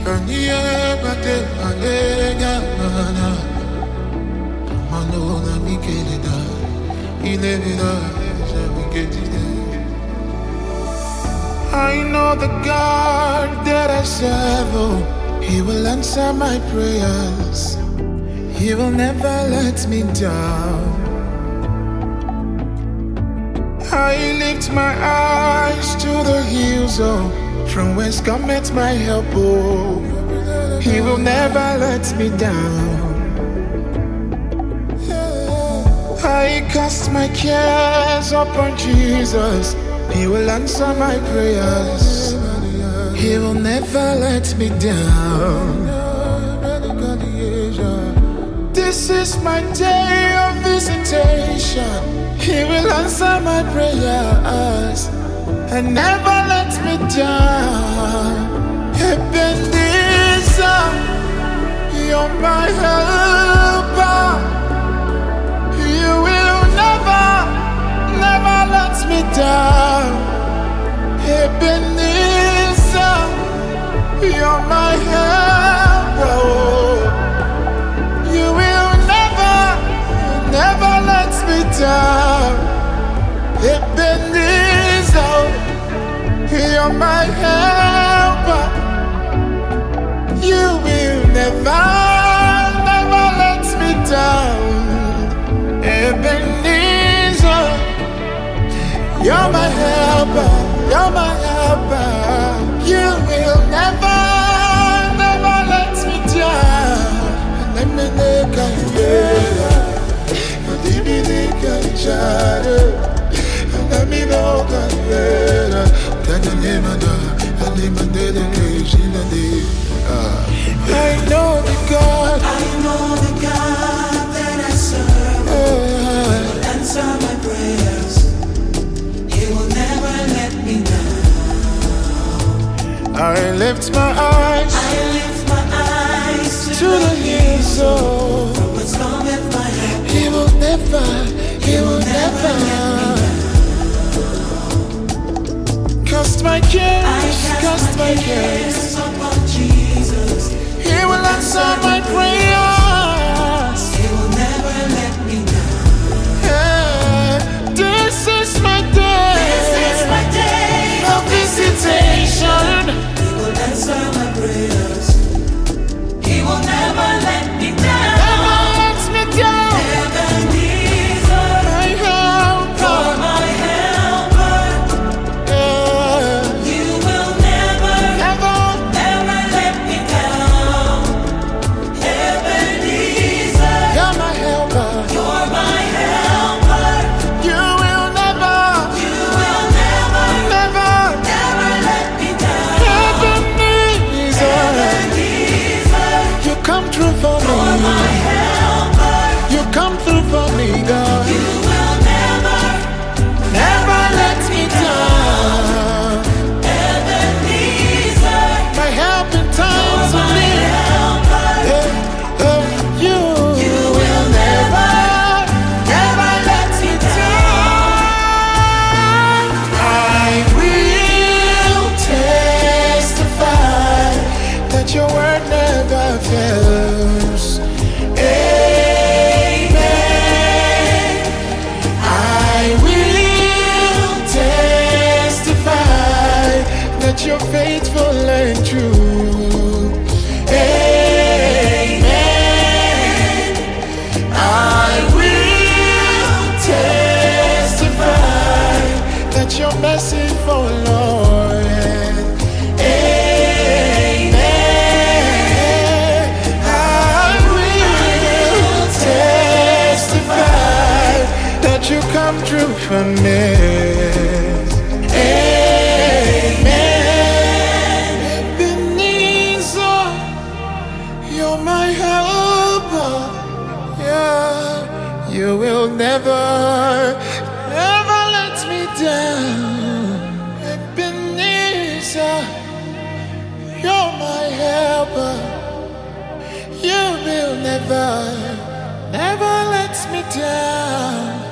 I know the God that I serve, oh, He will answer my prayers. He will never let me down. I lift my eyes to the hills, oh, from whence cometh my help, oh. He will never let me down. I cast my cares upon Jesus. He will answer my prayers. He will never let me down. This is my day of visitation. He will answer my prayers and never let me down. Ebenezer, you're my helper. You will never, never let me down. Ebenezer, you're my helper. You will never, never let me down. Ebenezer, you're my helper. You will never, never let me down. Ebenezer, you're my helper, you're my helper. You will never, never let me down. Let me look at you. Let me look at each other. Let me look at you. I know the God. I know the God that I serve. He will answer my prayers. He will never let me down. I lift my eyes to the hills, oh. From whence cometh my help. He will never cast my cares, cast my cares upon Jesus. He will answer my prayers. He will never let me down. This is my day. This is my day of visitation. He will answer my prayers. He will never let me down. Never let me down. Ebenezer, My helper. you're my helper. You will never, Never. never let me down. Ebenezer, You're my helper. you're my helper. You will never, You will never, never, never let me down. Ebenezer. Ebenezer, You come through for you're my me. helper. You come through for me, God. You will never, Never let me down. Ebenezer, My help in times of my need. helper. You will never, never let me down. I will testify that your word never fails. Amen. I will testify that you're faithful and true. Amen. I will testify that you're merciful, Lord. Amen. I will testify that you come true for me. Amen. Ebenezer, you're my helper. Yeah, you will never, never let me down. Ebenezer, you're my helper. You will never, never let me down.